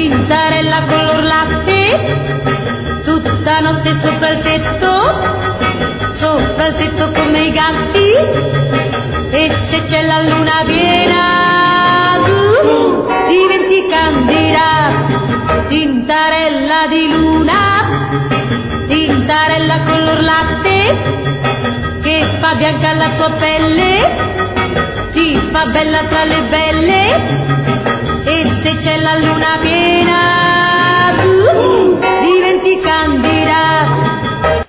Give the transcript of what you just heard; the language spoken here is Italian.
tintarella color latte, tutta notte sopra il tetto come i gatti, e se c'è la luna piena tu diventi candida, tintarella di luna, tintarella color latte, che fa bianca la tua pelle, ti fa bella tra le belle, e se c'è la luna piena tu diventi candida,